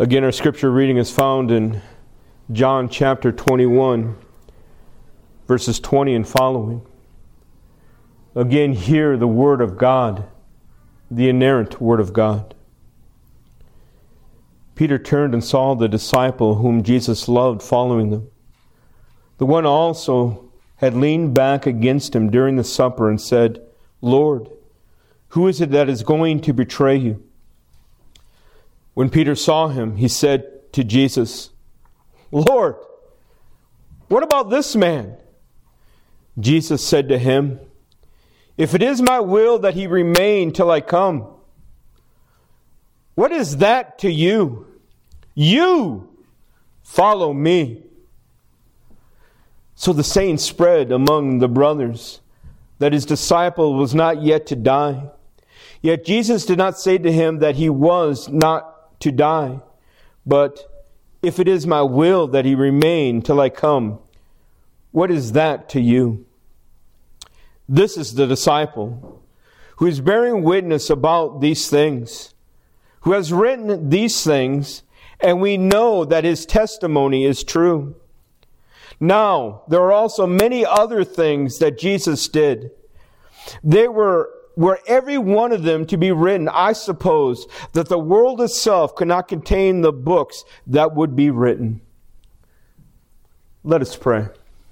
Again, our scripture reading is found in John chapter 21, verses 20 and following. Again, hear the word of God, the inerrant word of God. Peter turned and saw the disciple whom Jesus loved following them. The one also had leaned back against him during the supper and said, "Lord, who is it that is going to betray you?" When Peter saw him, he said to Jesus, "Lord, what about this man?" Jesus said to him, "If it is my will that he remain till I come, what is that to you? You follow me." So the saying spread among the brothers that his disciple was not yet to die. Yet Jesus did not say to him that he was not to die, but if it is my will that he remain till I come, what is that to you? This is the disciple who is bearing witness about these things, who has written these things, and we know that his testimony is true. Now, there are also many other things that Jesus did. They were every one of them to be written, I suppose that the world itself could not contain the books that would be written. Let us pray.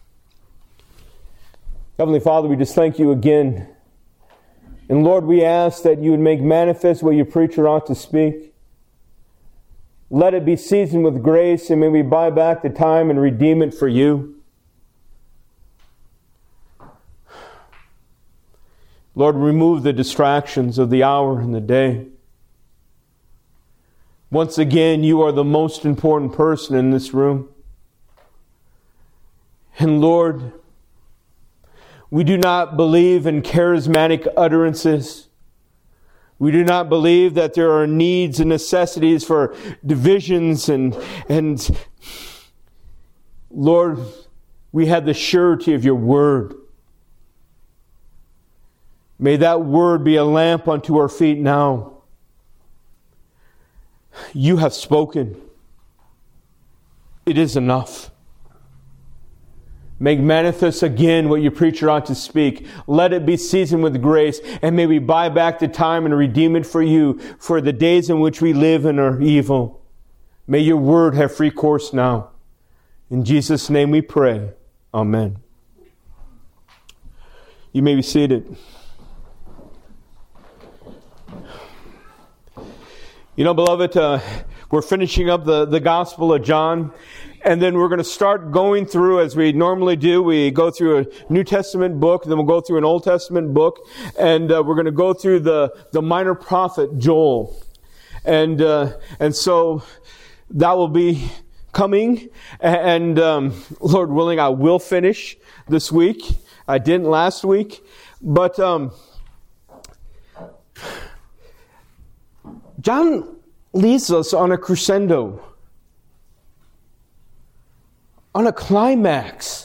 Heavenly Father, we just thank you again. And Lord, we ask that you would make manifest what your preacher ought to speak. Let it be seasoned with grace, and may we buy back the time and redeem it for you. Lord, remove the distractions of the hour and the day. Once again, you are the most important person in this room. And Lord, we do not believe in charismatic utterances. We do not believe that there are needs and necessities for divisions and Lord, we have the surety of your word. May that word be a lamp unto our feet now. You have spoken. It is enough. Make manifest again what your preacher ought to speak. Let it be seasoned with grace, and may we buy back the time and redeem it for you, for the days in which we live and are evil. May your word have free course now. In Jesus' name we pray. Amen. You may be seated. You know, beloved, we're finishing up the Gospel of John, and then we're going to start going through, as we normally do. We go through a New Testament book, then we'll go through an Old Testament book, and we're going to go through the minor prophet Joel. And so that will be coming, and Lord willing, I will finish this week. I didn't last week, but John leads us on a crescendo, on a climax,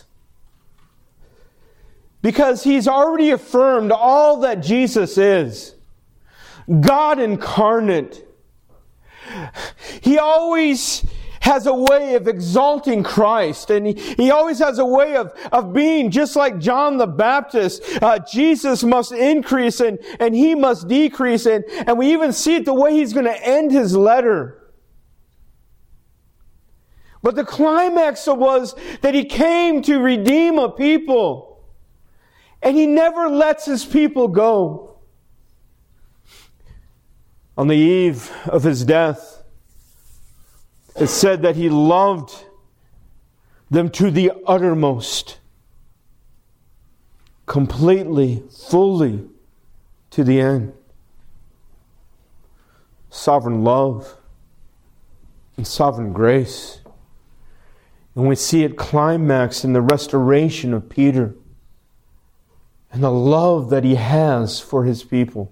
because he's already affirmed all that Jesus is. God incarnate. He always has a way of exalting Christ, and he always has a way of being just like John the Baptist. Jesus must increase and he must decrease, and we even see it the way he's going to end his letter. But the climax was that he came to redeem a people, and he never lets his people go. On the eve of his death, it said that he loved them to the uttermost, completely, fully, to the end. Sovereign love and sovereign grace. And we see it climax in the restoration of Peter and the love that he has for his people.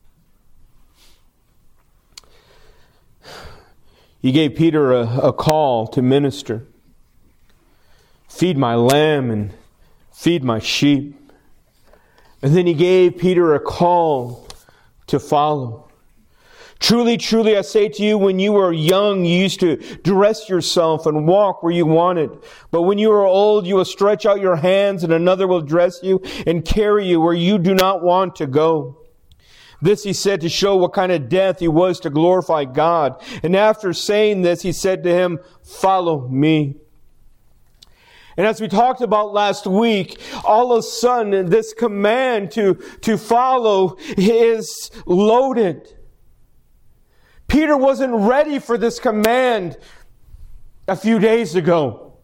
He gave Peter a call to minister. Feed my lamb and feed my sheep. And then he gave Peter a call to follow. Truly, truly, I say to you, when you were young, you used to dress yourself and walk where you wanted. But when you are old, you will stretch out your hands and another will dress you and carry you where you do not want to go. This he said to show what kind of death he was to glorify God. And after saying this, he said to him, follow me. And as we talked about last week, all of a sudden, this command to follow is loaded. Peter wasn't ready for this command a few days ago.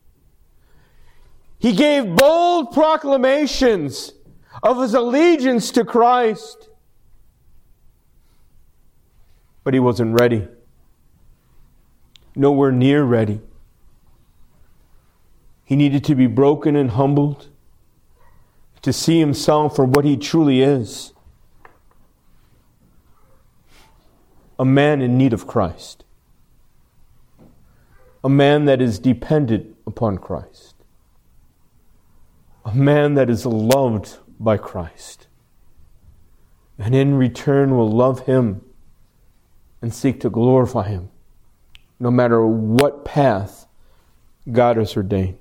He gave bold proclamations of his allegiance to Christ. But he wasn't ready. Nowhere near ready. He needed to be broken and humbled to see himself for what he truly is. A man in need of Christ. A man that is dependent upon Christ. A man that is loved by Christ. And in return will love Him and seek to glorify Him, no matter what path God has ordained.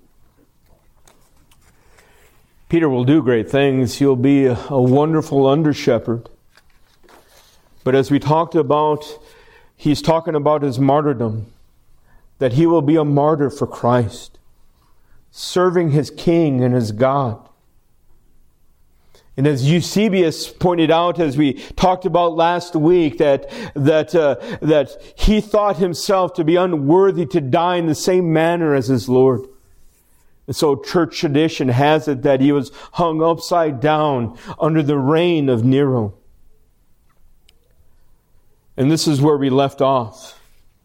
Peter will do great things. He'll be a wonderful under-shepherd. But as we talked about, he's talking about his martyrdom, that he will be a martyr for Christ, serving his King and his God. And as Eusebius pointed out, as we talked about last week, that he thought himself to be unworthy to die in the same manner as his Lord. And so church tradition has it that he was hung upside down under the reign of Nero. And this is where we left off.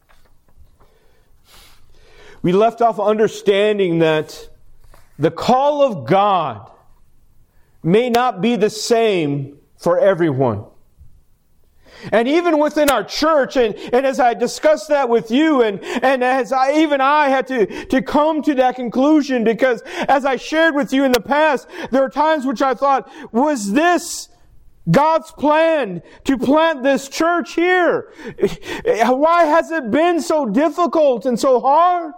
We left off understanding that the call of God may not be the same for everyone. And even within our church, and as I discussed that with you, and as I had to come to that conclusion, because as I shared with you in the past, there are times which I thought, was this God's plan to plant this church here? Why has it been so difficult and so hard?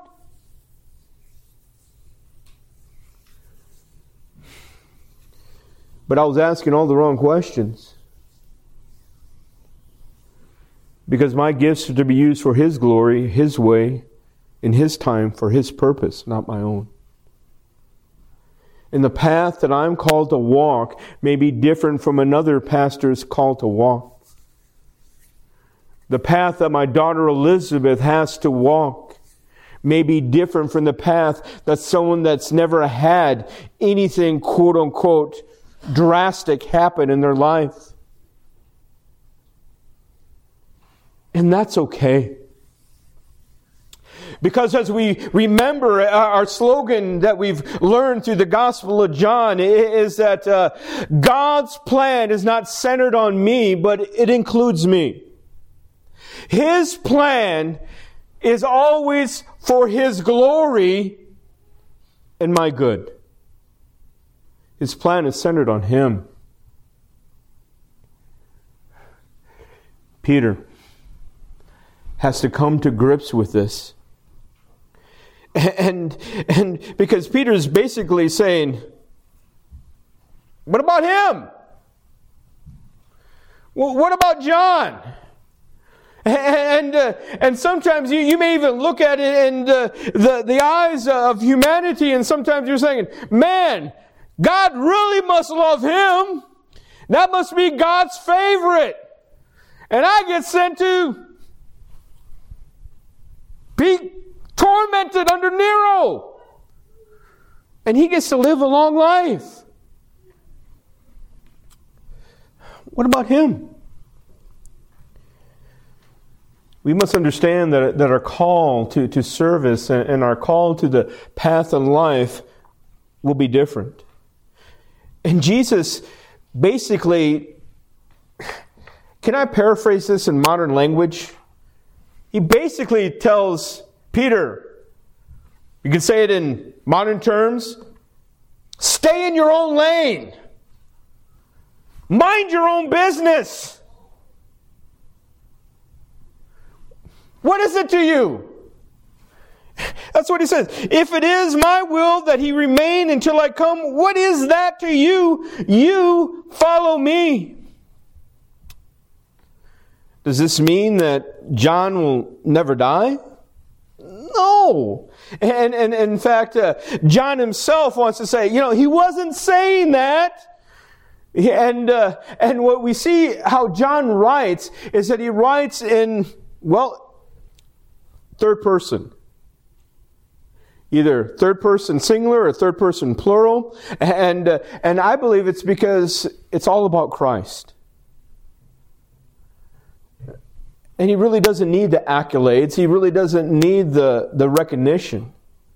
But I was asking all the wrong questions. Because my gifts are to be used for His glory, His way, in His time, for His purpose, not my own. And the path that I'm called to walk may be different from another pastor's call to walk. The path that my daughter Elizabeth has to walk may be different from the path that someone that's never had anything, quote unquote, drastic happen in their life. And that's okay. Because as we remember, our slogan that we've learned through the Gospel of John is that God's plan is not centered on me, but it includes me. His plan is always for His glory and my good. His plan is centered on Him. Peter has to come to grips with this. And because Peter's basically saying, what about him? Well, what about John? And sometimes you may even look at it in the eyes of humanity, and sometimes you're saying, man, God really must love him. That must be God's favorite. And I get sent to be tormented under Nero. And he gets to live a long life. What about him? We must understand that our call to service and our call to the path in life will be different. And Jesus basically, can I paraphrase this in modern language? He basically tells Peter, you can say it in modern terms, stay in your own lane. Mind your own business. What is it to you? That's what he says. If it is my will that he remain until I come, what is that to you? You follow me. Does this mean that John will never die? No. And in fact, John himself wants to say, he wasn't saying that. And what we see how John writes is that he writes in, third person. Either third person singular or third person plural. And I believe it's because it's all about Christ. And he really doesn't need the accolades. He really doesn't need the recognition.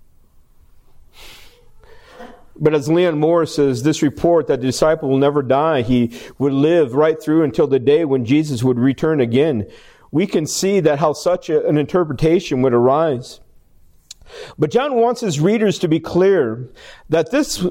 But as Leon Morris says, this report that the disciple will never die, he would live right through until the day when Jesus would return again. We can see that how such an interpretation would arise. But John wants his readers to be clear that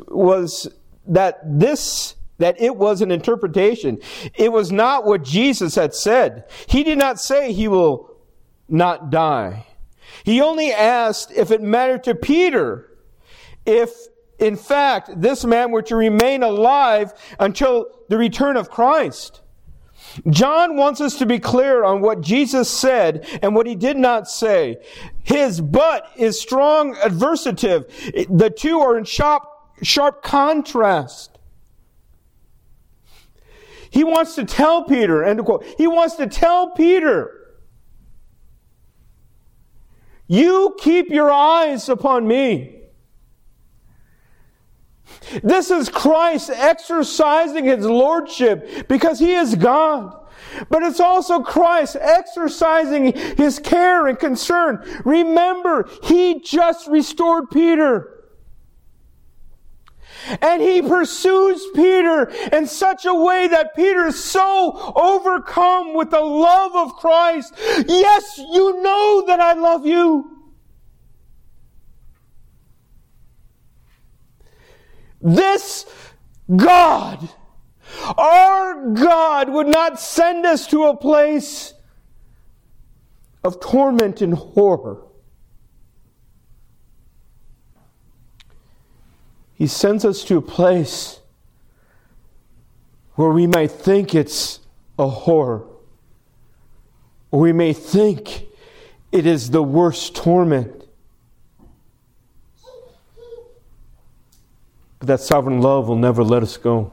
it was an interpretation. It was not what Jesus had said. He did not say he will not die. He only asked if it mattered to Peter if, in fact, this man were to remain alive until the return of Christ. John wants us to be clear on what Jesus said and what he did not say. His but is strong adversative. The two are in sharp contrast. He wants to tell Peter, end of quote, he wants to tell Peter, you keep your eyes upon me. This is Christ exercising his lordship because he is God. But it's also Christ exercising his care and concern. Remember, he just restored Peter. And he pursues Peter in such a way that Peter is so overcome with the love of Christ. Yes, you know that I love you. This God, our God, would not send us to a place of torment and horror. He sends us to a place where we may think it's a horror, or we may think it is the worst torment. But that sovereign love will never let us go.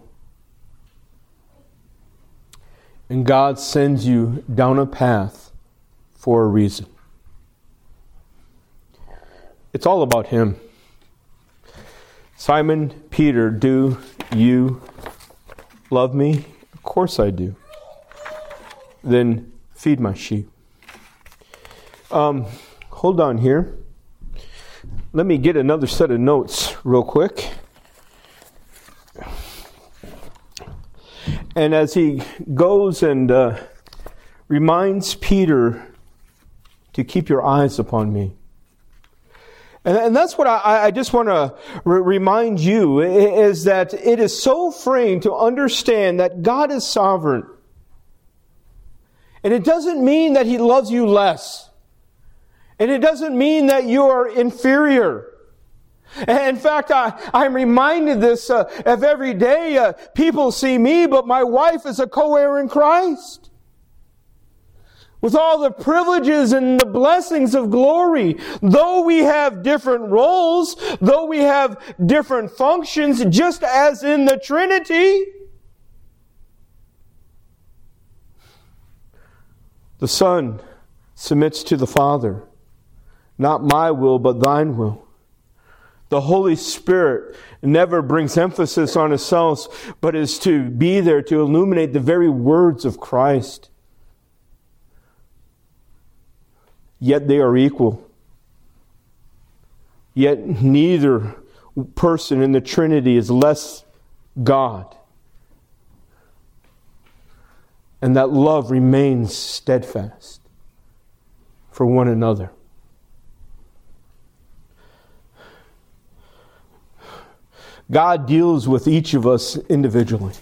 And God sends you down a path for a reason. It's all about Him. Simon Peter, do you love me? Of course I do. Then feed my sheep. Hold on here. Let me get another set of notes real quick. And as he goes and reminds Peter to keep your eyes upon me. And that's what I just want to remind you, is that it is so freeing to understand that God is sovereign. And it doesn't mean that He loves you less. And it doesn't mean that you are inferior. In fact, I'm reminded this of every day. People see me, but my wife is a co-heir in Christ. With all the privileges and the blessings of glory. Though we have different roles, though we have different functions, just as in the Trinity. The Son submits to the Father. Not my will, but thine will. The Holy Spirit never brings emphasis on Himself, but is to be there to illuminate the very words of Christ. Yet they are equal. Yet neither person in the Trinity is less God. And that love remains steadfast for one another. God deals with each of us individually.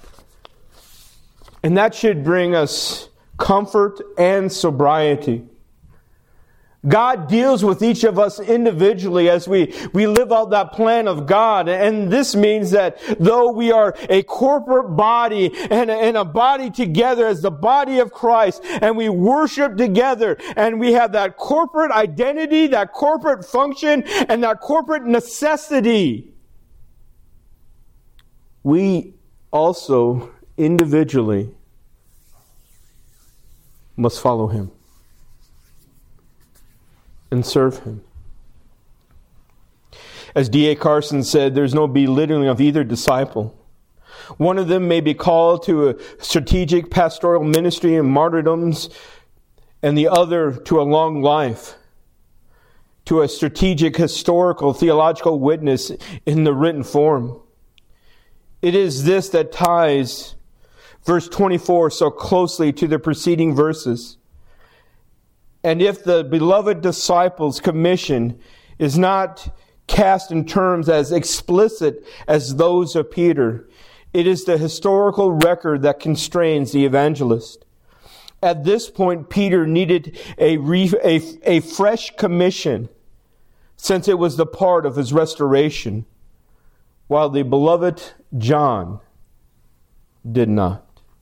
And that should bring us comfort and sobriety. God deals with each of us individually as we live out that plan of God. And this means that though we are a corporate body and a body together as the body of Christ, and we worship together, and we have that corporate identity, that corporate function, and that corporate necessity, we also individually must follow Him and serve Him. As D.A. Carson said, there's no belittling of either disciple. One of them may be called to a strategic pastoral ministry and martyrdoms, and the other to a long life, to a strategic, historical, theological witness in the written form. It is this that ties verse 24 so closely to the preceding verses. And if the beloved disciples' commission is not cast in terms as explicit as those of Peter, it is the historical record that constrains the evangelist. At this point, Peter needed a fresh commission, since it was the part of his restoration, while the beloved John did not.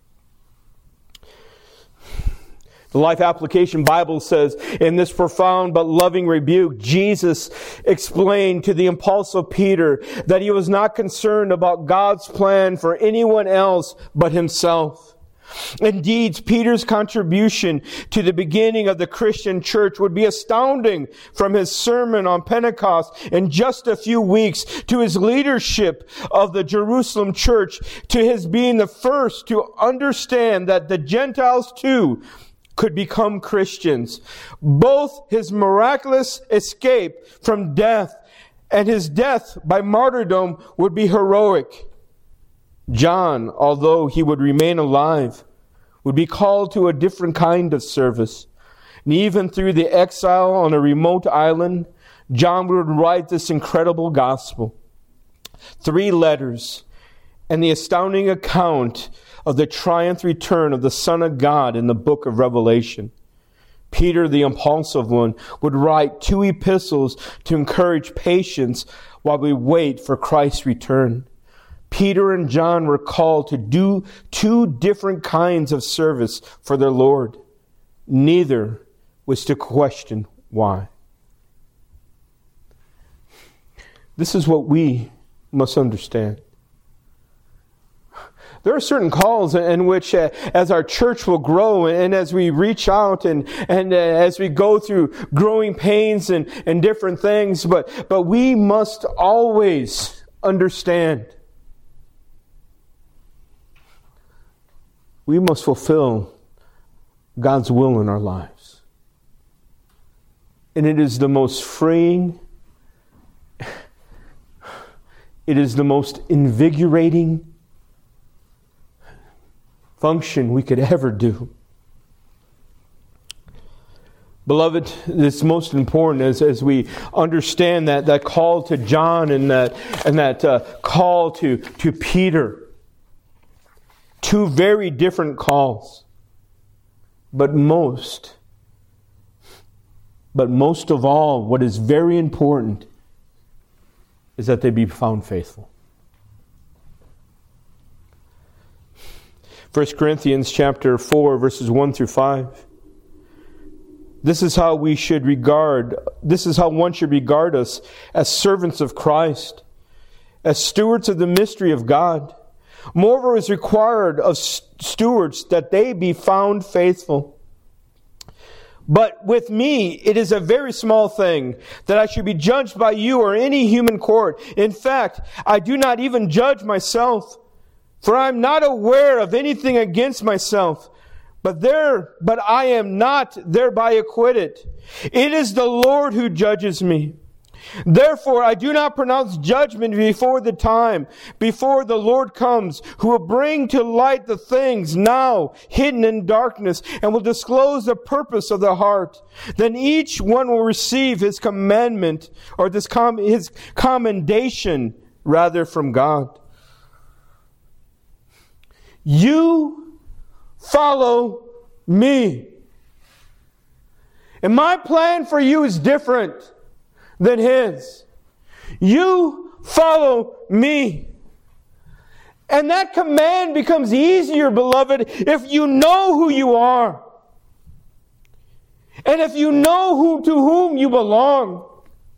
The Life Application Bible says, in this profound but loving rebuke, Jesus explained to the impulsive Peter that he was not concerned about God's plan for anyone else but himself. Indeed, Peter's contribution to the beginning of the Christian church would be astounding, from his sermon on Pentecost in just a few weeks to his leadership of the Jerusalem church, to his being the first to understand that the Gentiles too could become Christians. Both his miraculous escape from death and his death by martyrdom would be heroic. John, although he would remain alive, would be called to a different kind of service. And even through the exile on a remote island, John would write this incredible gospel. 3 letters and the astounding account of the triumph return of the Son of God in the book of Revelation. Peter, the impulsive one, would write 2 epistles to encourage patience while we wait for Christ's return. Peter and John were called to do 2 different kinds of service for their Lord. Neither was to question why. This is what we must understand. There are certain calls in which, as our church will grow, and as we reach out, and as we go through growing pains and different things, but we must always understand. We must fulfill God's will in our lives. And it is the most freeing, it is the most invigorating function we could ever do. Beloved, it's most important as we understand that call to John and that call to Peter. 2 very different calls. But most of all, what is very important is that they be found faithful. 1 Corinthians chapter 4, verses 1 through 5. This is how one should regard us as servants of Christ, as stewards of the mystery of God. Moreover, is required of stewards that they be found faithful. But with me, it is a very small thing that I should be judged by you or any human court. In fact, I do not even judge myself, for I am not aware of anything against myself, but I am not thereby acquitted. It is the Lord who judges me. Therefore, I do not pronounce judgment before the time, before the Lord comes, who will bring to light the things now hidden in darkness, and will disclose the purpose of the heart. Then each one will receive his commandment, or his commendation, rather, from God. You follow me. And my plan for you is different than His. You follow me. And that command becomes easier, beloved, if you know who you are. And if you know to whom you belong.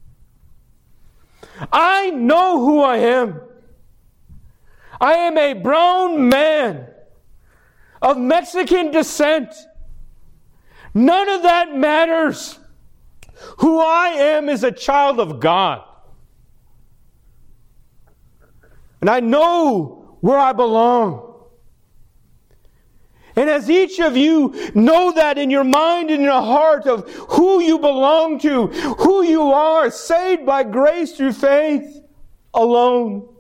I know who I am. I am a brown man of Mexican descent. None of that matters. Who I am is a child of God. And I know where I belong. And as each of you know that in your mind and in your heart of who you belong to, who you are, saved by grace through faith alone,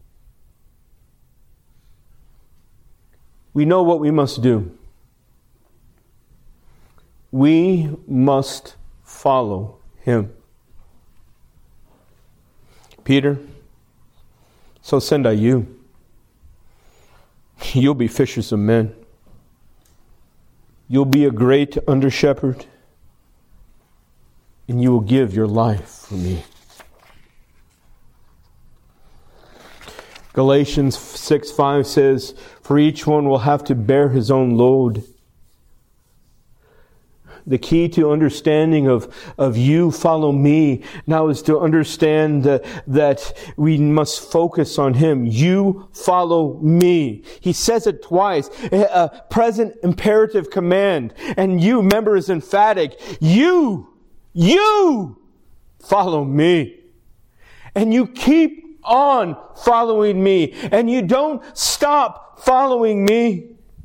we know what we must do. We must follow Him. Peter, so send I you. You'll be fishers of men. You'll be a great under-shepherd, and you will give your life for me. Galatians 6:5 says, for each one will have to bear his own load. The key to understanding of you follow me now is to understand that we must focus on Him. You follow me. He says it twice. A present imperative command. And you, remember, is emphatic. You follow me. And you keep on following me. And you don't stop following me.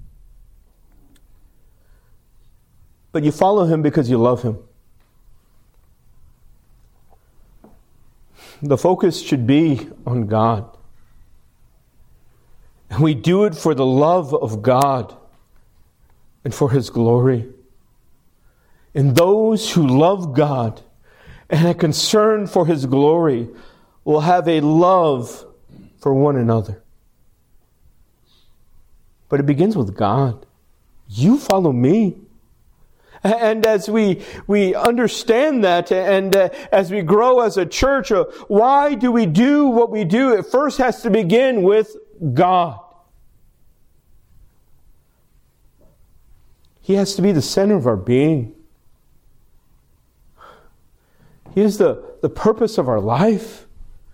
But you follow Him because you love Him. The focus should be on God. And we do it for the love of God and for His glory. And those who love God and a concern for His glory will have a love for one another. But it begins with God. You follow me. And as we understand that, and as we grow as a church, why do we do what we do? It first has to begin with God. He has to be the center of our being. He is the purpose of our life.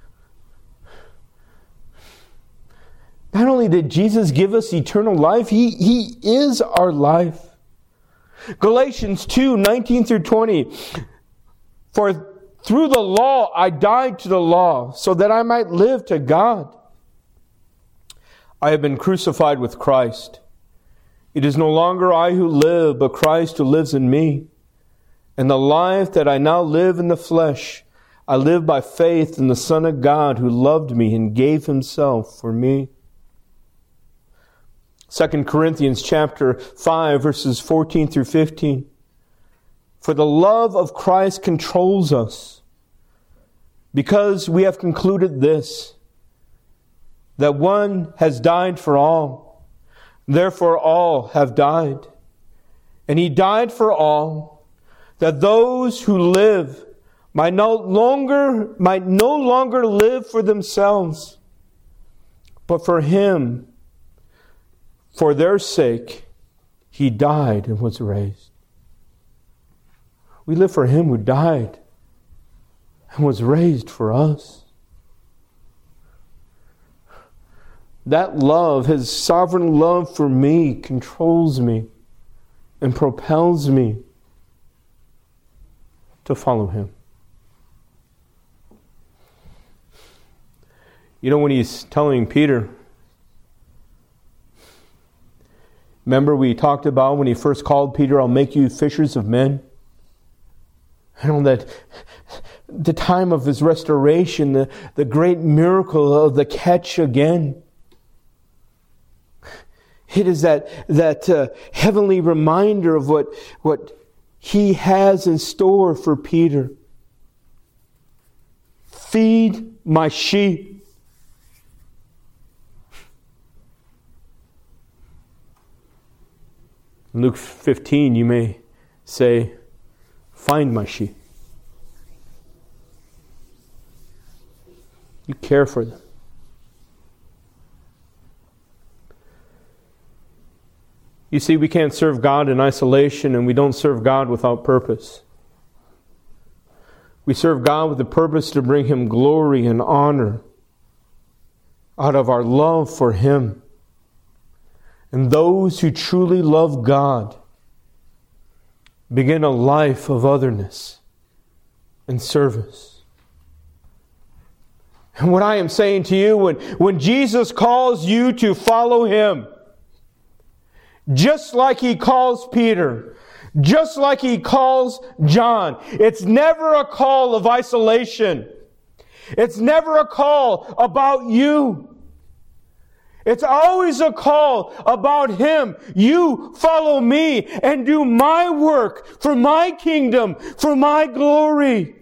Not only did Jesus give us eternal life, He is our life. Galatians 2:19 through 20. For through the law I died to the law, so that I might live to God. I have been crucified with Christ. It is no longer I who live, but Christ who lives in me. And the life that I now live in the flesh, I live by faith in the Son of God who loved me and gave Himself for me. 2 Corinthians chapter 5, verses 14 through 15. For the love of Christ controls us, because we have concluded this, that one has died for all, therefore all have died. And He died for all, that those who live might no longer live for themselves, but for Him. For their sake, He died and was raised. We live for Him who died and was raised for us. That love, His sovereign love for me, controls me and propels me to follow Him. You know, when He's telling Peter, remember we talked about when He first called Peter, I'll make you fishers of men. And on that, the time of His restoration, the great miracle of the catch again. It is that heavenly reminder of what He has in store for Peter. Feed my sheep. In Luke 15, you may say, find my sheep. You care for them. You see, we can't serve God in isolation, and we don't serve God without purpose. We serve God with the purpose to bring Him glory and honor out of our love for Him. And those who truly love God begin a life of otherness and service. And what I am saying to you, when Jesus calls you to follow Him, just like He calls Peter, just like He calls John, it's never a call of isolation. It's never a call about you. It's always a call about Him. You follow me and do my work for my kingdom, for my glory.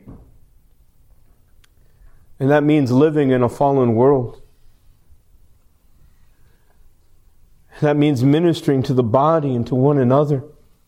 And that means living in a fallen world. That means ministering to the body and to one another.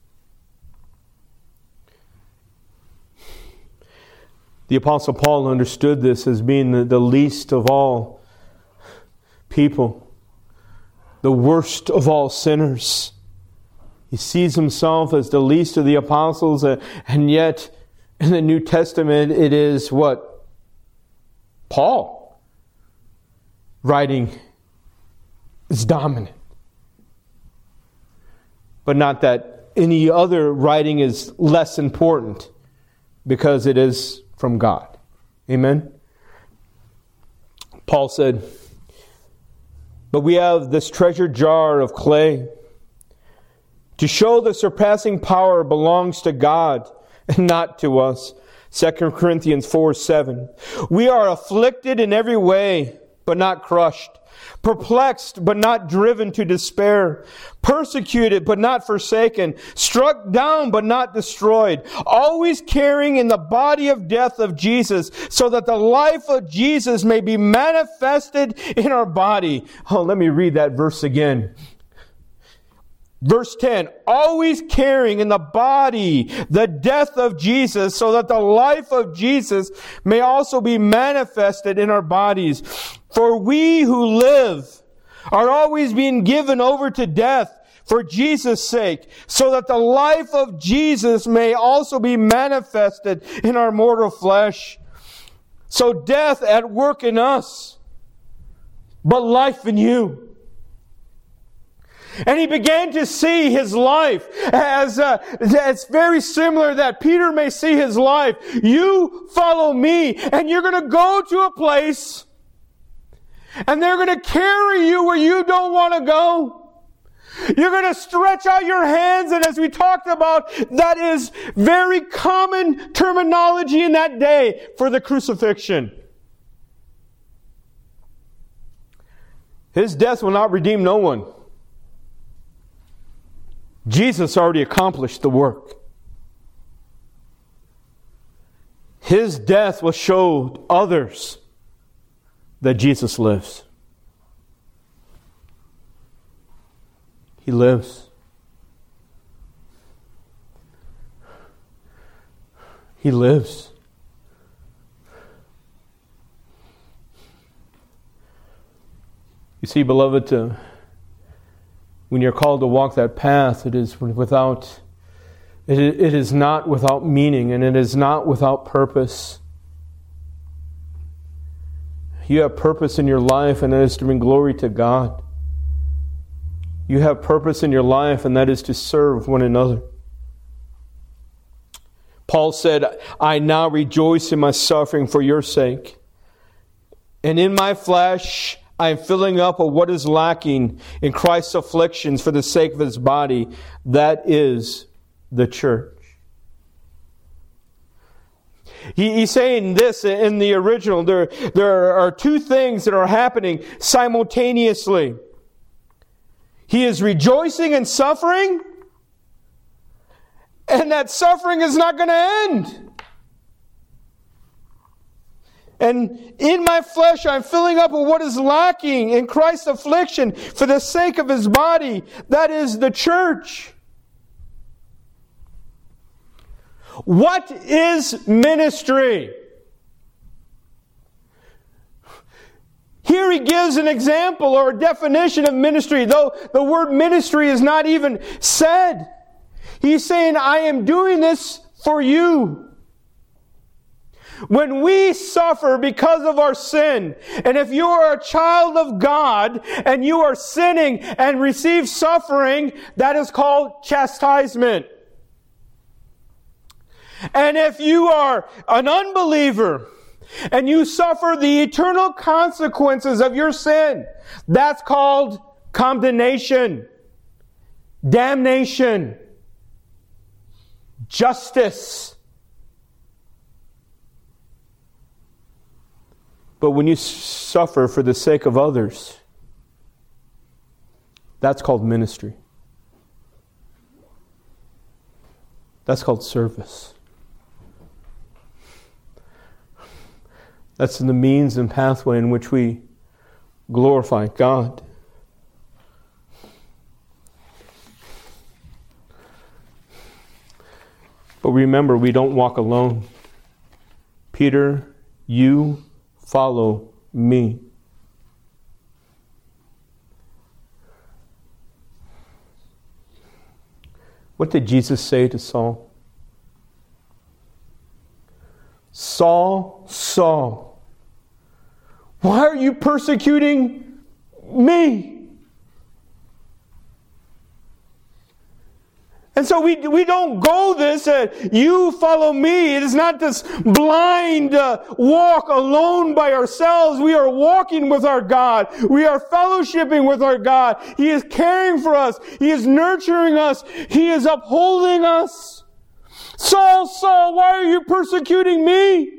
The Apostle Paul understood this as being the least of all people, the worst of all sinners. He sees himself as the least of the apostles, and yet in the New Testament it is what? Paul writing is dominant. But not that any other writing is less important, because it is from God. Amen? Paul said, "But we have this treasure jar of clay to show the surpassing power belongs to God and not to us." 2 Corinthians 4:7. "We are afflicted in every way, but not crushed. Perplexed, but not driven to despair. Persecuted, but not forsaken. Struck down, but not destroyed. Always carrying in the body of death of Jesus, so that the life of Jesus may be manifested in our body." Oh, let me read that verse again. Verse 10, "Always carrying in the body the death of Jesus, so that the life of Jesus may also be manifested in our bodies. For we who live are always being given over to death for Jesus' sake, so that the life of Jesus may also be manifested in our mortal flesh. So death at work in us, but life in you." And he began to see his life as it's very similar that Peter may see his life. You follow me, and you're going to go to a place, and they're going to carry you where you don't want to go. You're going to stretch out your hands, and as we talked about, that is very common terminology in that day for the crucifixion. His death will not redeem no one. Jesus already accomplished the work. His death will show others that Jesus lives. He lives. He lives. You see, beloved, when you're called to walk that path, it is not without meaning, and it is not without purpose. You have purpose in your life, and that is to bring glory to God. You have purpose in your life, and that is to serve one another. Paul said, "I now rejoice in my suffering for your sake. And in my flesh I am filling up of what is lacking in Christ's afflictions for the sake of His body, that is the church." He's saying this in the original. There are two things that are happening simultaneously. He is rejoicing in suffering, and that suffering is not going to end. "And in my flesh I'm filling up with what is lacking in Christ's affliction for the sake of His body, that is the church." What is ministry? Here he gives an example or a definition of ministry, though the word ministry is not even said. He's saying, I am doing this for you. When we suffer because of our sin, and if you are a child of God and you are sinning and receive suffering, that is called chastisement. And if you are an unbeliever and you suffer the eternal consequences of your sin, that's called condemnation, damnation, justice. But when you suffer for the sake of others, that's called ministry. That's called service. That's the means and pathway in which we glorify God. But remember, we don't walk alone. Peter, you follow me. What did Jesus say to Saul? Saul, Saul, why are you persecuting me? And so we don't go this, you follow me. It is not this blind walk alone by ourselves. We are walking with our God. We are fellowshipping with our God. He is caring for us. He is nurturing us. He is upholding us. Saul, Saul, why are you persecuting me?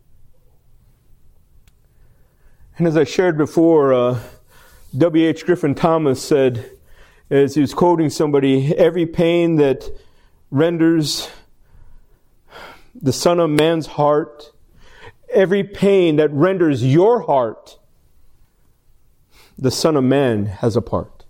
And as I shared before, W.H. Griffin Thomas said, as he was quoting somebody, every pain that renders the Son of Man's heart, every pain that renders your heart, the Son of Man has a part.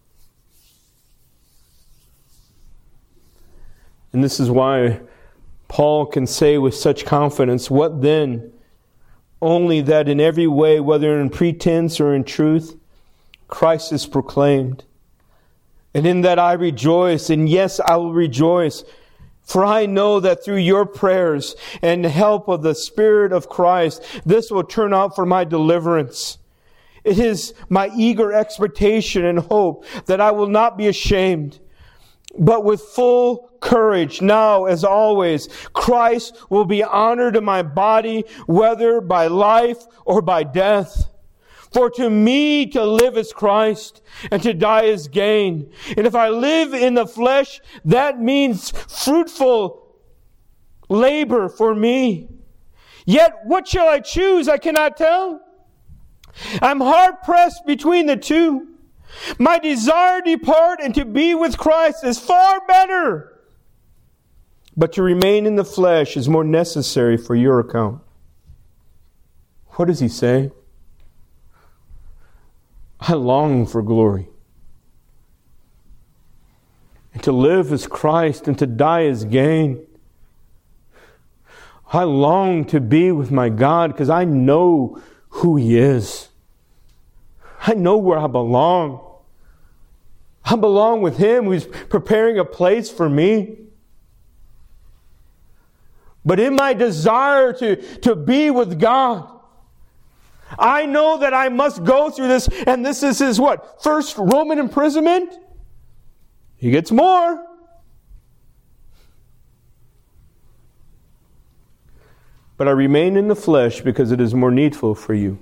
And this is why Paul can say with such confidence, what then? Only that in every way, whether in pretense or in truth, Christ is proclaimed. And in that I rejoice, and yes, I will rejoice. For I know that through your prayers and the help of the Spirit of Christ, this will turn out for my deliverance. It is my eager expectation and hope that I will not be ashamed, but with full courage, now as always, Christ will be honored in my body, whether by life or by death. For to me to live is Christ, and to die is gain. And if I live in the flesh, that means fruitful labor for me. Yet what shall I choose? I cannot tell. I'm hard pressed between the two. My desire to depart and to be with Christ is far better. But to remain in the flesh is more necessary for your account. What does he say? I long for glory. And to live is Christ, and to die is gain. I long to be with my God because I know who He is. I know where I belong. I belong with Him who's preparing a place for me. But in my desire to be with God, I know that I must go through this, and this is his what? First Roman imprisonment? He gets more. But I remain in the flesh because it is more needful for you.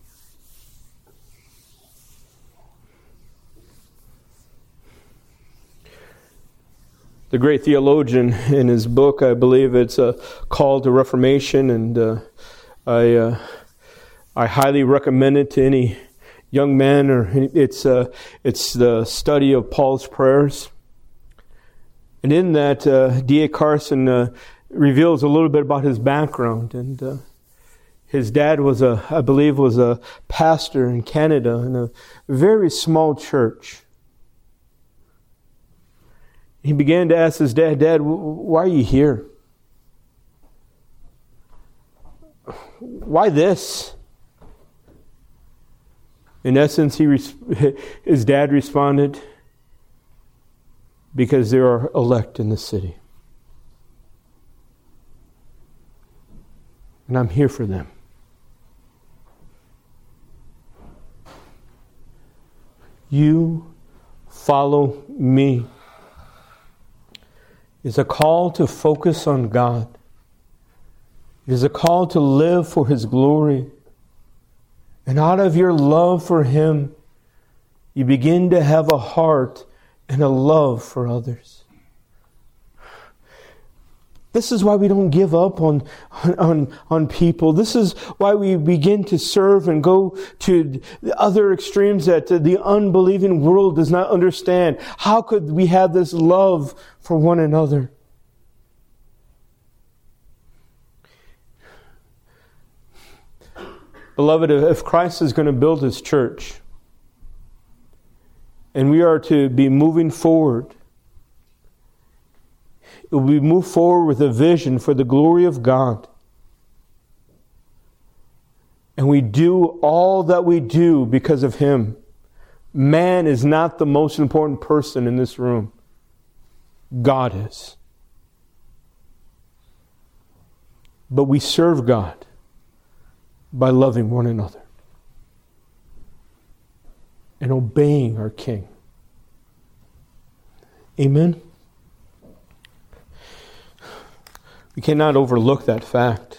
The great theologian in his book, I believe it's a Call to Reformation, and I highly recommend it to any young man. Or it's the study of Paul's prayers, and in that D.A. Carson reveals a little bit about his background. And his dad was I believe a pastor in Canada in a very small church. He began to ask his dad, "Dad, why are you here? why this? In essence, his dad responded, because there are elect in the city. And I'm here for them. You follow me. It's a call to focus on God. It is a call to live for His glory. And out of your love for Him, you begin to have a heart and a love for others. This is why we don't give up on people. This is why we begin to serve and go to the other extremes that the unbelieving world does not understand. How could we have this love for one another? Beloved, if Christ is going to build His church, and we are to be moving forward, we move forward with a vision for the glory of God. And we do all that we do because of Him. Man is not the most important person in this room. God is. But we serve God by loving one another and obeying our King. Amen? We cannot overlook that fact.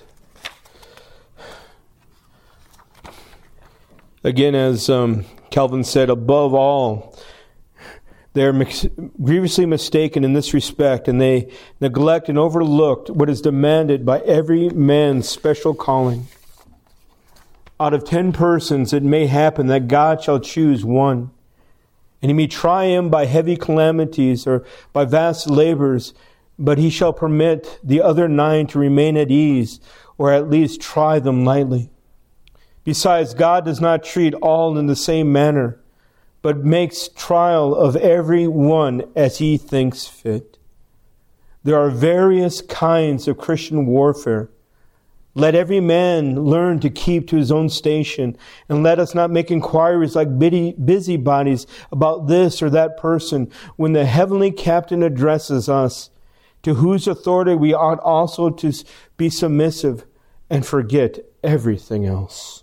Again, as Calvin said, above all, they are grievously mistaken in this respect, and they neglect and overlook what is demanded by every man's special calling. Out of 10 persons, it may happen that God shall choose one, and He may try him by heavy calamities or by vast labors, but He shall permit the other 9 to remain at ease, or at least try them lightly. Besides, God does not treat all in the same manner, but makes trial of every one as He thinks fit. There are various kinds of Christian warfare. Let every man learn to keep to his own station, and let us not make inquiries like busybodies about this or that person when the heavenly captain addresses us, to whose authority we ought also to be submissive and forget everything else.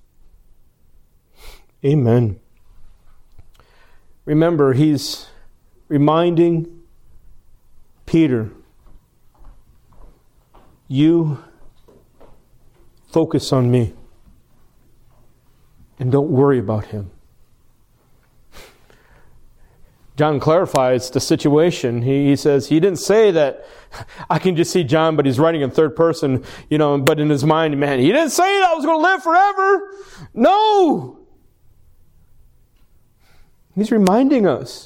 Amen. Remember, he's reminding Peter, you focus on me and don't worry about him. John clarifies the situation. He says, he didn't say that I can just see John, but he's writing in third person, but in his mind, man, he didn't say that I was going to live forever. No! He's reminding us.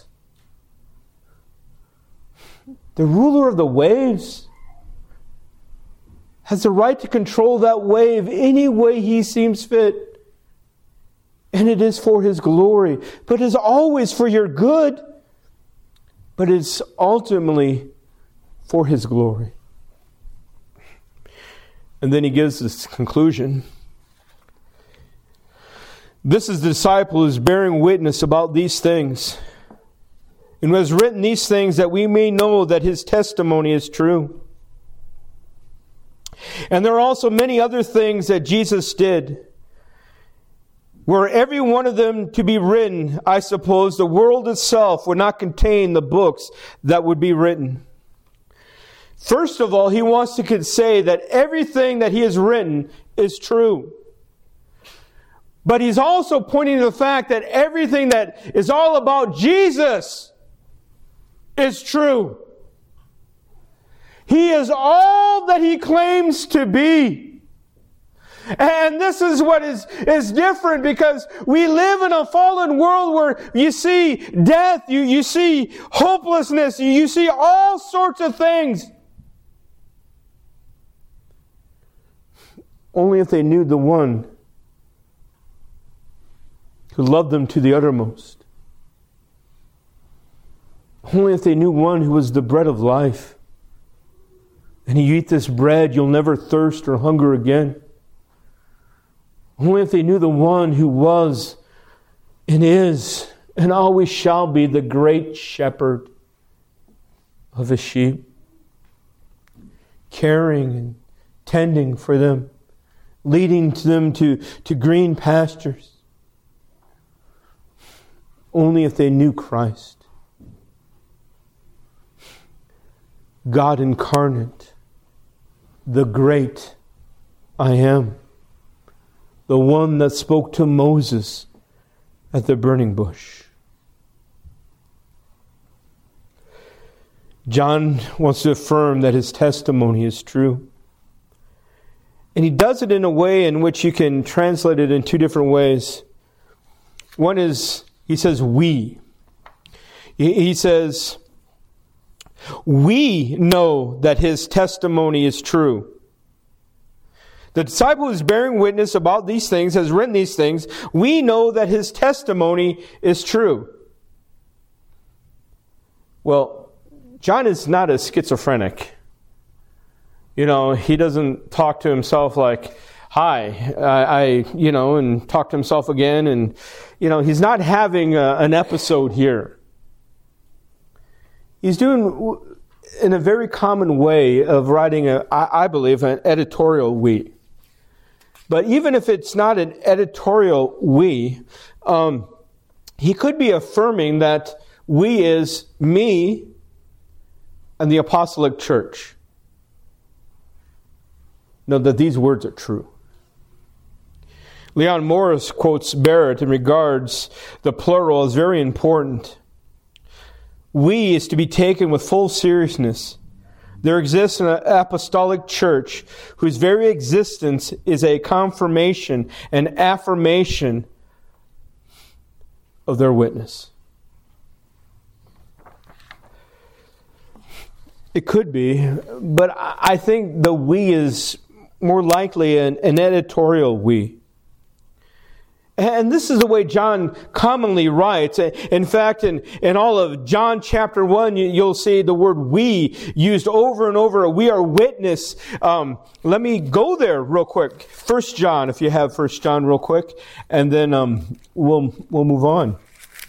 The ruler of the waves has the right to control that wave any way he seems fit. And it is for his glory. But it is always for your good. But it's ultimately for his glory. And then he gives this conclusion. This is the disciple who is bearing witness about these things, and who has written these things that we may know that his testimony is true. And there are also many other things that Jesus did. Were every one of them to be written, I suppose the world itself would not contain the books that would be written. First of all, he wants to say that everything that he has written is true. But he's also pointing to the fact that everything that is all about Jesus is true. He is all that he claims to be. And this is what is different, because we live in a fallen world where you see death, you see hopelessness, you see all sorts of things. Only if they knew the one who loved them to the uttermost. Only if they knew one who was the bread of life. And you eat this bread, you'll never thirst or hunger again. Only if they knew the one who was and is and always shall be the great shepherd of his sheep, caring and tending for them, leading them to green pastures. Only if they knew Christ, God incarnate, the great I am, the one that spoke to Moses at the burning bush. John wants to affirm that his testimony is true. And he does it in a way in which you can translate it in two different ways. One is, he says, we. He says, we know that his testimony is true. The disciple who is bearing witness about these things, has written these things. We know that his testimony is true. Well, John is not a schizophrenic. He doesn't talk to himself like, hi, and talk to himself again. And, he's not having an episode here. He's doing in a very common way of writing, I believe, an editorial we. But even if it's not an editorial we, he could be affirming that we is me and the apostolic church. Know that these words are true. Leon Morris quotes Barrett and regards the plural as very important. We is to be taken with full seriousness. There exists an apostolic church whose very existence is a confirmation and affirmation of their witness. It could be, but I think the we is more likely an editorial we. And this is the way John commonly writes. In fact, in all of John chapter 1, you'll see the word we used over and over. We are witness. Let me go there real quick. 1 John, if you have 1 John real quick, and then we'll move on.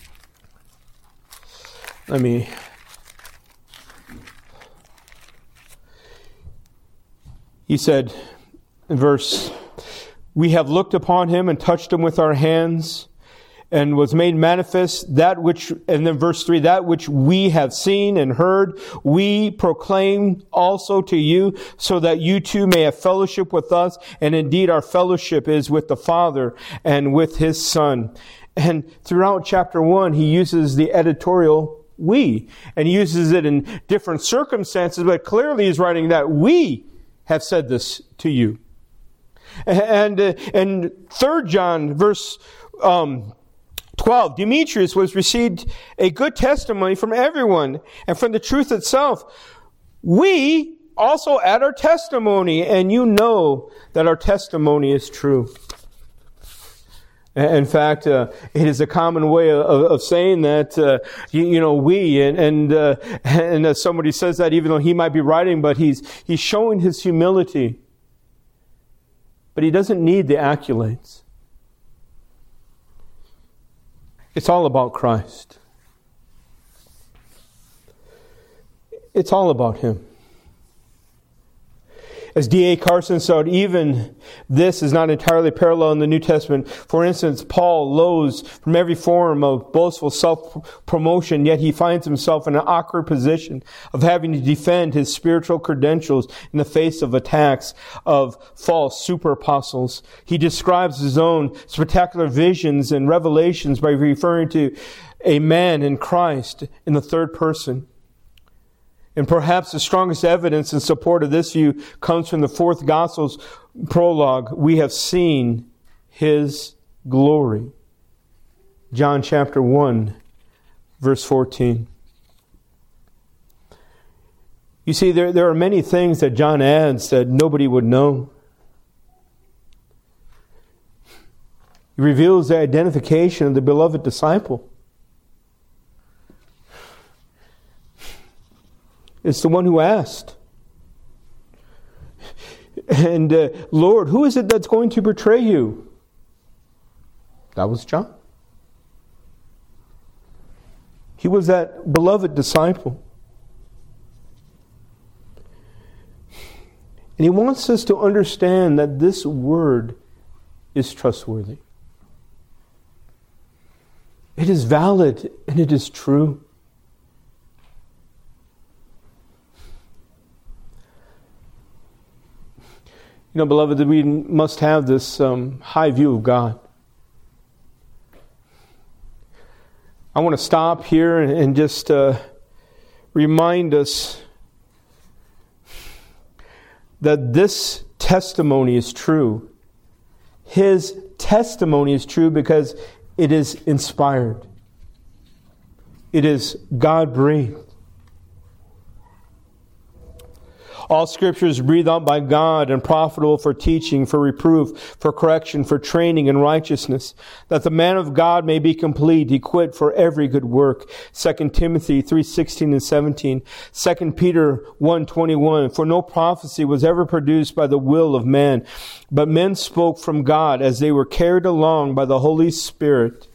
He said in verse, we have looked upon him and touched him with our hands, and was made manifest that which, and then verse 3, that which we have seen and heard, we proclaim also to you, so that you too may have fellowship with us. And indeed our fellowship is with the Father and with his Son. And throughout chapter 1, he uses the editorial we, and he uses it in different circumstances, but clearly he's writing that we have said this to you. And 3 John verse 12, Demetrius was received a good testimony from everyone and from the truth itself. We also add our testimony, and you know that our testimony is true. In fact, it is a common way of saying that, we, and as somebody says that, even though he might be writing, but he's showing his humility. But he doesn't need the accolades. It's all about Christ. It's all about him. As D.A. Carson said, even this is not entirely parallel in the New Testament. For instance, Paul loathes from every form of boastful self-promotion, yet he finds himself in an awkward position of having to defend his spiritual credentials in the face of attacks of false super-apostles. He describes his own spectacular visions and revelations by referring to a man in Christ in the third person. And perhaps the strongest evidence in support of this view comes from the fourth Gospel's prologue. We have seen his glory. John chapter 1, verse 14. You see, there are many things that John adds that nobody would know. He reveals the identification of the beloved disciple. It's the one who asked. And Lord, who is it that's going to betray you? That was John. He was that beloved disciple. And he wants us to understand that this word is trustworthy. It is valid and it is true. You know, beloved, that we must have this high view of God. I want to stop here and just remind us that this testimony is true. His testimony is true because it is inspired. It is God-breathed. All Scripture is breathed out by God and profitable for teaching, for reproof, for correction, for training in righteousness, that the man of God may be complete, equipped for every good work. 2 Timothy 3:16 and 17. 2 Peter 1:21. For no prophecy was ever produced by the will of man, but men spoke from God as they were carried along by the Holy Spirit.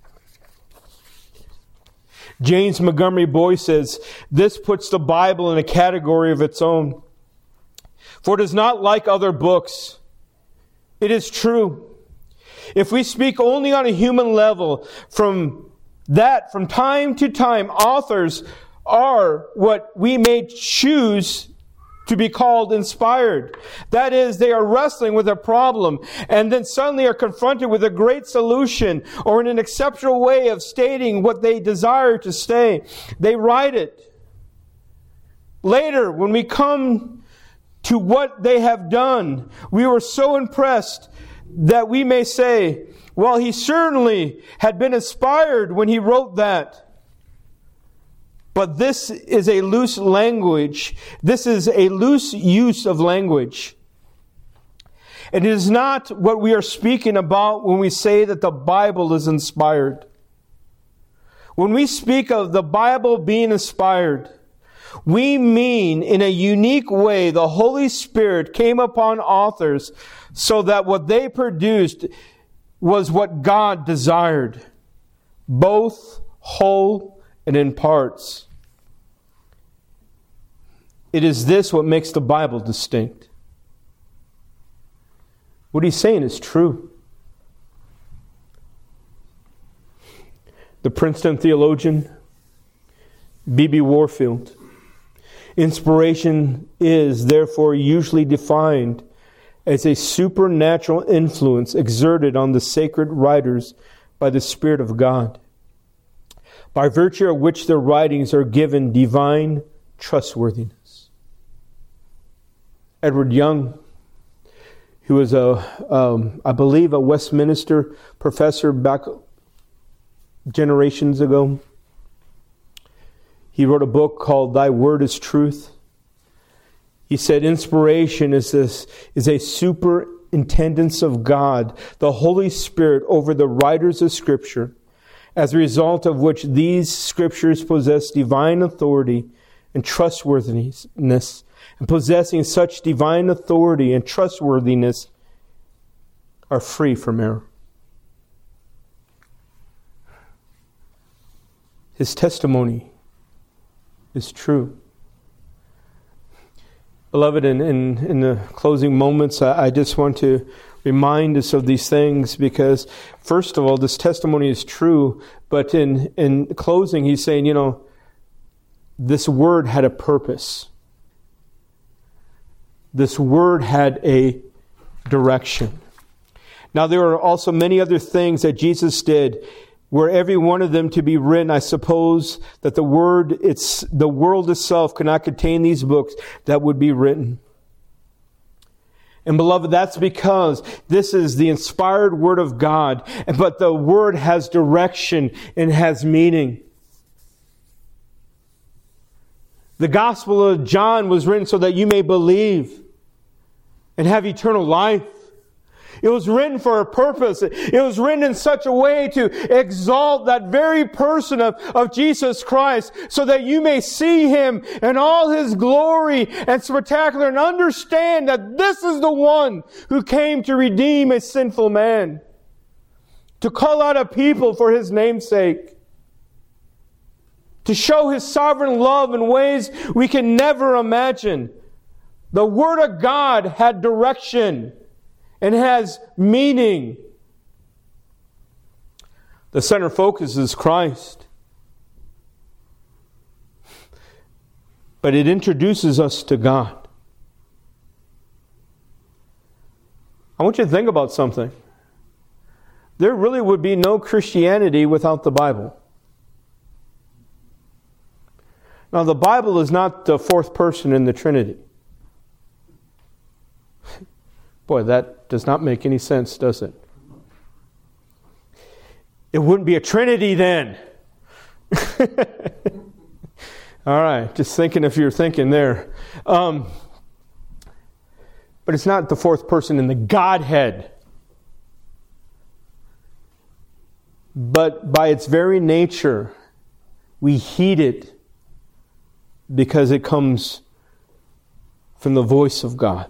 James Montgomery Boyce says, this puts the Bible in a category of its own. For it is not like other books. It is true. If we speak only on a human level, from time to time, authors are what we may choose to be called inspired. That is, they are wrestling with a problem and then suddenly are confronted with a great solution or in an exceptional way of stating what they desire to say. They write it. Later, when we come to what they have done, we were so impressed that we may say, well, he certainly had been inspired when he wrote that. But this is a loose language. This is a loose use of language. It is not what we are speaking about when we say that the Bible is inspired. When we speak of the Bible being inspired, we mean in a unique way the Holy Spirit came upon authors so that what they produced was what God desired, both whole and in parts. It is this what makes the Bible distinct. What he's saying is true. The Princeton theologian B.B. Warfield. Inspiration is therefore usually defined as a supernatural influence exerted on the sacred writers by the Spirit of God, by virtue of which their writings are given divine trustworthiness. Edward Young, who was I believe a Westminster professor back generations ago, he wrote a book called Thy Word is Truth. He said inspiration is a superintendence of God, the Holy Spirit, over the writers of Scripture, as a result of which these Scriptures possess divine authority and trustworthiness. And possessing such divine authority and trustworthiness are free from error. His testimony is true. Beloved, in the closing moments, I just want to remind us of these things because, first of all, this testimony is true, but in closing, he's saying, this word had a purpose. This word had a direction. Now, there are also many other things that Jesus did. Were every one of them to be written, I suppose that the world itself could not contain these books that would be written. And beloved, that's because this is the inspired Word of God. But the Word has direction and has meaning. The Gospel of John was written so that you may believe and have eternal life. It was written for a purpose. It was written in such a way to exalt that very person of Jesus Christ so that you may see Him in all His glory and spectacular and understand that this is the one who came to redeem a sinful man. to call out a people for His name's sake, to show His sovereign love in ways we can never imagine. The Word of God had direction and has meaning. The center focus is Christ. But it introduces us to God. I want you to think about something. There really would be no Christianity without the Bible. Now, the Bible is not the fourth person in the Trinity. Boy, that does not make any sense, does it? It wouldn't be a Trinity then. All right, just thinking if you're thinking there. But it's not the fourth person in the Godhead. But by its very nature, we heed it because it comes from the voice of God,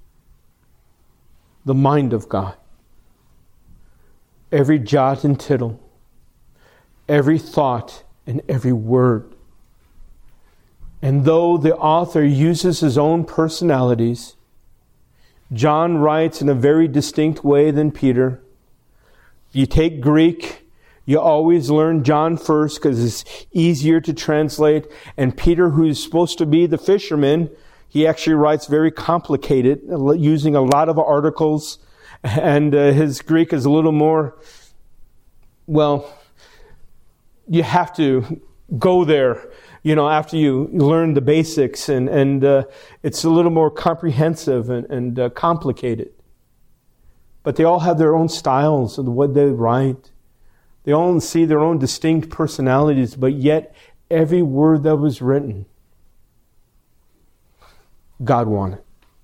the mind of God. Every jot and tittle, every thought and every word. And though the author uses his own personalities, John writes in a very distinct way than Peter. You take Greek, you always learn John first because it's easier to translate. And Peter, who's supposed to be the fisherman, he actually writes very complicated, using a lot of articles. And his Greek is a little more, well, you have to go there, after you learn the basics. And it's a little more comprehensive and complicated. But they all have their own styles of what they write. They all see their own distinct personalities, but yet every word that was written, God wanted.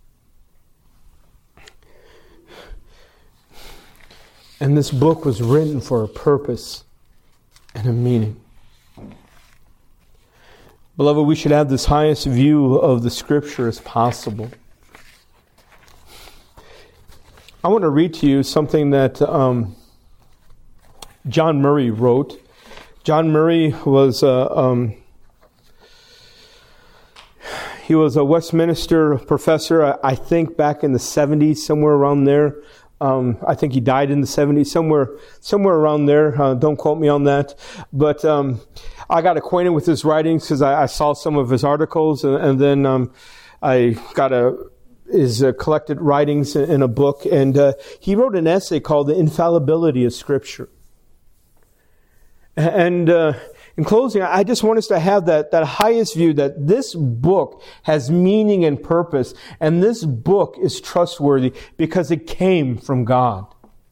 And this book was written for a purpose and a meaning. Beloved, we should have this highest view of the Scripture as possible. I want to read to you something that John Murray wrote. John Murray was he was a Westminster professor, I think back in the 70s, somewhere around there. I think he died in the 70s, somewhere around there. Don't quote me on that. But I got acquainted with his writings because I saw some of his articles, and then I got his collected writings in a book. And he wrote an essay called The Infallibility of Scripture. And in closing, I just want us to have that highest view that this book has meaning and purpose, and this book is trustworthy because it came from God.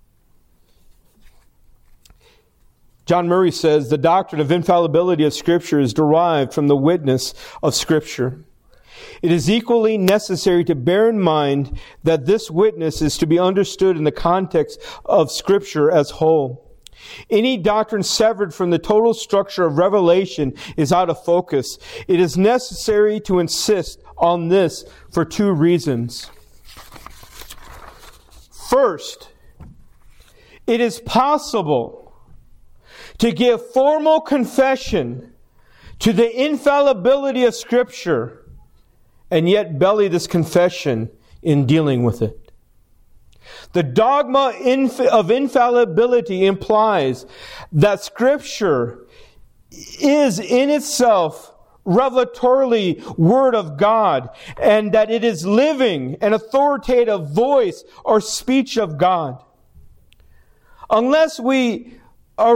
John Murray says, the doctrine of infallibility of Scripture is derived from the witness of Scripture. It is equally necessary to bear in mind that this witness is to be understood in the context of Scripture as whole. Any doctrine severed from the total structure of revelation is out of focus. It is necessary to insist on this for two reasons. First, it is possible to give formal confession to the infallibility of Scripture and yet belly this confession in dealing with it. The dogma of infallibility implies that Scripture is in itself revelatorily Word of God, and that it is living and authoritative voice or speech of God. Unless we are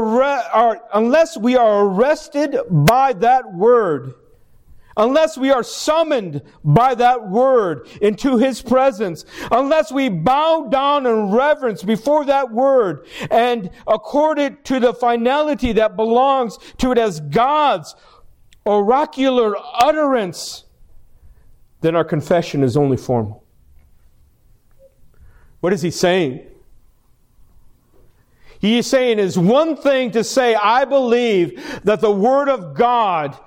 arrested by that Word, unless we are summoned by that Word into His presence, unless we bow down in reverence before that Word and accord it to the finality that belongs to it as God's oracular utterance, then our confession is only formal. What is he saying? He is saying it's one thing to say, I believe that the Word of God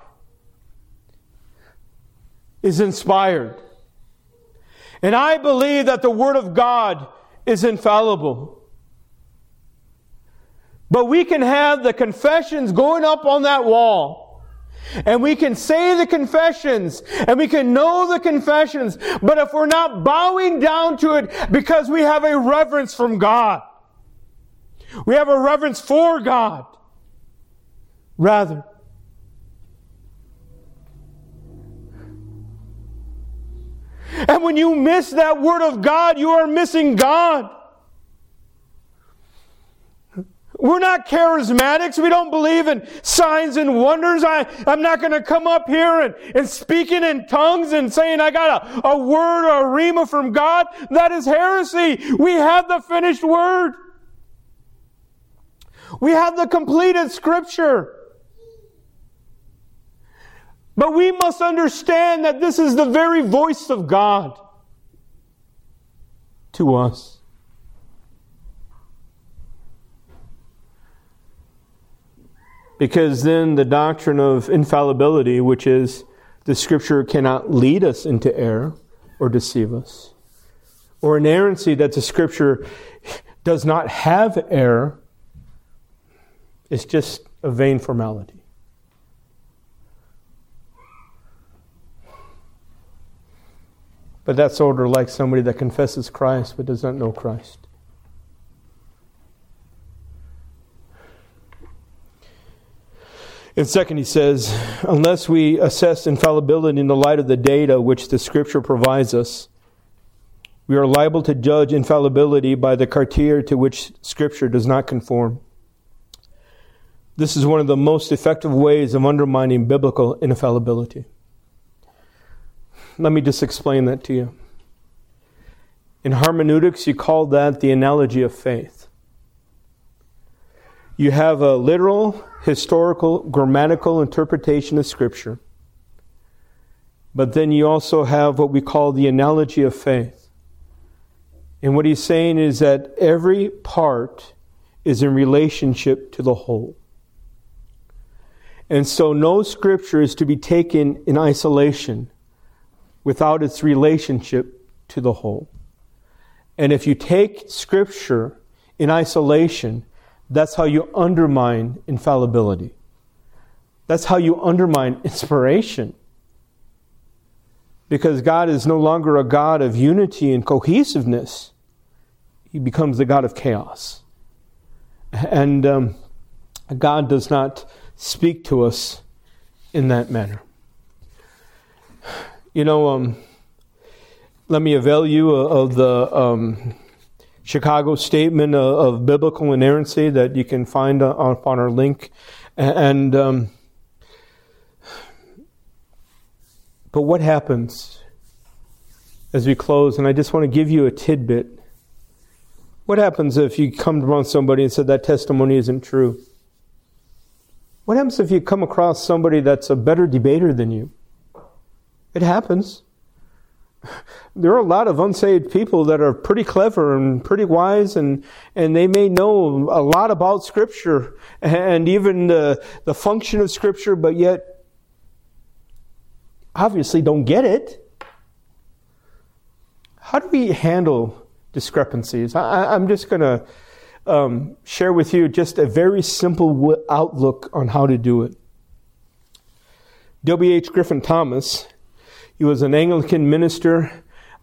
is inspired. And I believe that the Word of God is infallible. But we can have the confessions going up on that wall. And we can say the confessions. And we can know the confessions. But if we're not bowing down to it because we have a reverence from God. We have a reverence for God. Rather. And when you miss that Word of God, you are missing God. We're not charismatics. We don't believe in signs and wonders. I'm not going to come up here and speaking in tongues and saying I got a word or a rhema from God. That is heresy. We have the finished Word. We have the completed Scripture. But we must understand that this is the very voice of God to us. Because then the doctrine of infallibility, which is the Scripture cannot lead us into error or deceive us, or inerrancy that the Scripture does not have error, is just a vain formality. But that's sort of like somebody that confesses Christ but does not know Christ. And second, he says, unless we assess infallibility in the light of the data which the Scripture provides us, we are liable to judge infallibility by the criteria to which Scripture does not conform. This is one of the most effective ways of undermining biblical infallibility. Let me just explain that to you. In hermeneutics, you call that the analogy of faith. You have a literal, historical, grammatical interpretation of Scripture. But then you also have what we call the analogy of faith. And what he's saying is that every part is in relationship to the whole. And so no Scripture is to be taken in isolation without its relationship to the whole. And if you take Scripture in isolation, that's how you undermine infallibility. That's how you undermine inspiration. Because God is no longer a God of unity and cohesiveness. He becomes the God of chaos. And God does not speak to us in that manner. You know, let me avail you of the Chicago Statement of Biblical Inerrancy that you can find on our link. And but what happens as we close? And I just want to give you a tidbit. What happens if you come around somebody and said that testimony isn't true? What happens if you come across somebody that's a better debater than you? It happens. There are a lot of unsaved people that are pretty clever and pretty wise, and they may know a lot about Scripture and even the function of Scripture, but yet obviously don't get it. How do we handle discrepancies? I'm just going to share with you just a very simple outlook on how to do it. W.H. Griffin Thomas, he was an Anglican minister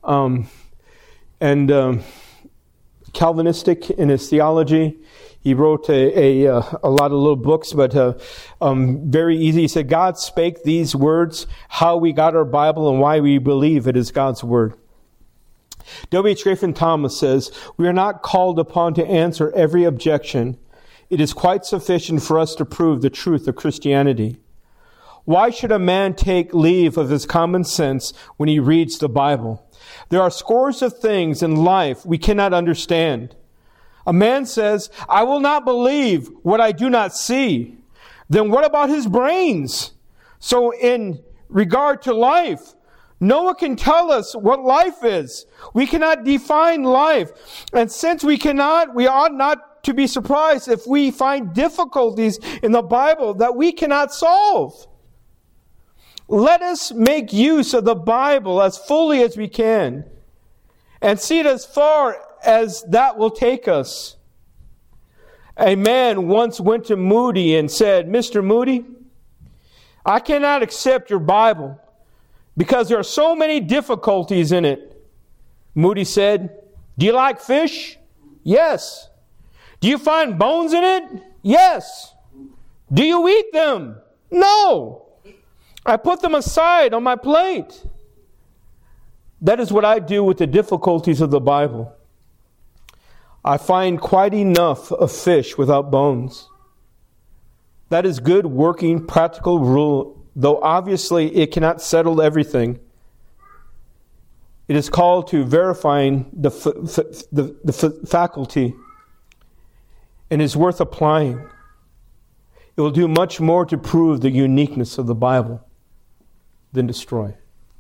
and Calvinistic in his theology. He wrote a lot of little books, but very easy. He said, God spake these words, how we got our Bible and why we believe it is God's Word. W.H. Griffin Thomas says, we are not called upon to answer every objection. It is quite sufficient for us to prove the truth of Christianity. Why should a man take leave of his common sense when he reads the Bible? There are scores of things in life we cannot understand. A man says, I will not believe what I do not see. Then what about his brains? So in regard to life, no one can tell us what life is. We cannot define life. And since we cannot, we ought not to be surprised if we find difficulties in the Bible that we cannot solve. Let us make use of the Bible as fully as we can and see it as far as that will take us. A man once went to Moody and said, "Mr. Moody, I cannot accept your Bible because there are so many difficulties in it." Moody said, "Do you like fish?" "Yes." "Do you find bones in it?" "Yes." "Do you eat them?" "No. I put them aside on my plate." That is what I do with the difficulties of the Bible. I find quite enough of fish without bones. That is good working practical rule, though obviously it cannot settle everything. It is called to verifying the faculty and is worth applying. It will do much more to prove the uniqueness of the Bible than destroy.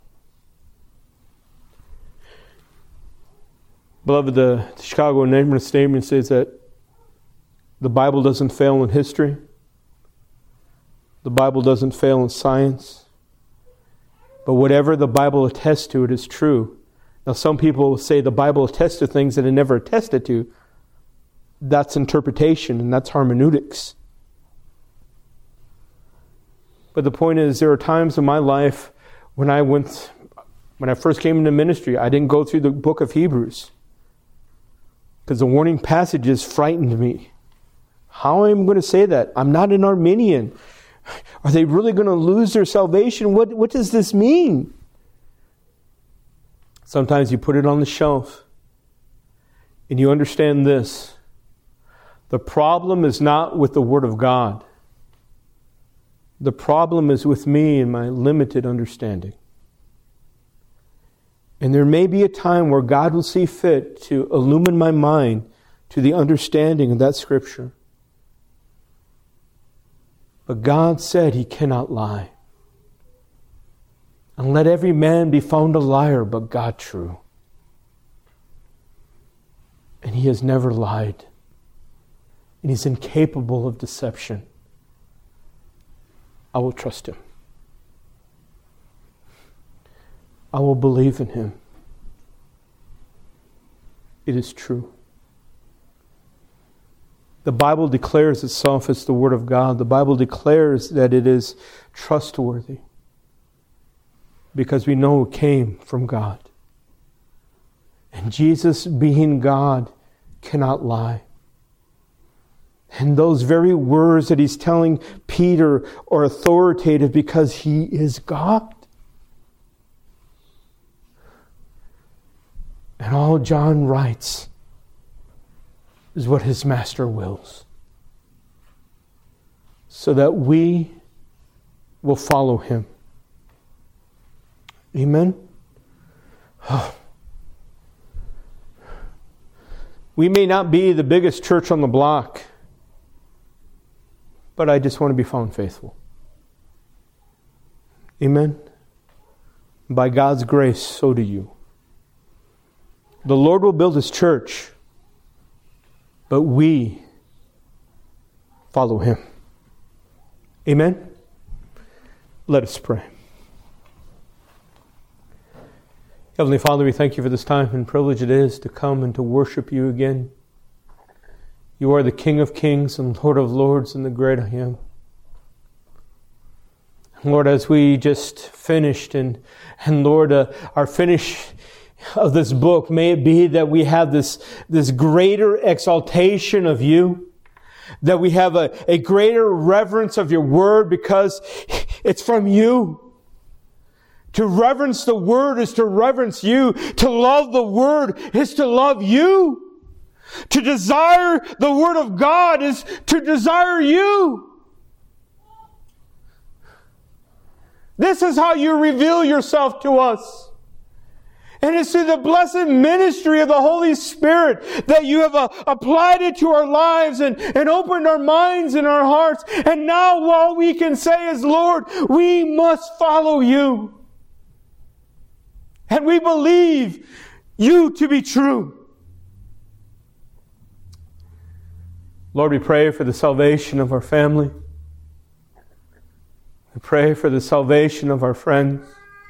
Beloved, the Chicago Neighborhood Statement says that the Bible doesn't fail in history. The Bible doesn't fail in science. But whatever the Bible attests to, it is true. Now, some people say the Bible attests to things that it never attested to. That's interpretation, and that's hermeneutics. But the point is, there are times in my life when I first came into ministry, I didn't go through the book of Hebrews because the warning passages frightened me. How am I going to say that? I'm not an Arminian. Are they really going to lose their salvation? What does this mean? Sometimes you put it on the shelf and you understand this. The problem is not with the Word of God. The problem is with me and my limited understanding. And there may be a time where God will see fit to illumine my mind to the understanding of that Scripture. But God said He cannot lie. And let every man be found a liar, but God true. And He has never lied. And He's incapable of deception. I will trust Him. I will believe in Him. It is true. The Bible declares itself as the Word of God. The Bible declares that it is trustworthy because we know it came from God. And Jesus, being God, cannot lie. And those very words that He's telling Peter are authoritative because He is God. And all John writes is what his Master wills, so that we will follow Him. Amen? Oh. We may not be the biggest church on the block, but I just want to be found faithful. Amen? By God's grace, so do you. The Lord will build His church, but we follow Him. Amen? Let us pray. Heavenly Father, we thank You for this time and privilege it is to come and to worship You again. You are the King of kings and Lord of lords and the great I am. Lord, as we just finished and Lord, our finish of this book, may it be that we have this greater exaltation of You, that we have a greater reverence of Your Word because it's from You. To reverence the Word is to reverence You. To love the Word is to love You. To desire the Word of God is to desire You. This is how You reveal Yourself to us. And it's through the blessed ministry of the Holy Spirit that You have applied it to our lives and opened our minds and our hearts. And now all we can say is, Lord, we must follow You. And we believe You to be true. Lord, we pray for the salvation of our family. We pray for the salvation of our friends.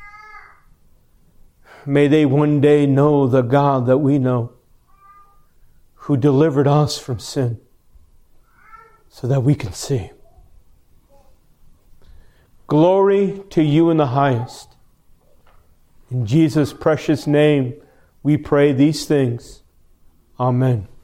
May they one day know the God that we know, who delivered us from sin, so that we can see. Glory to you in the highest. In Jesus' precious name, we pray these things. Amen.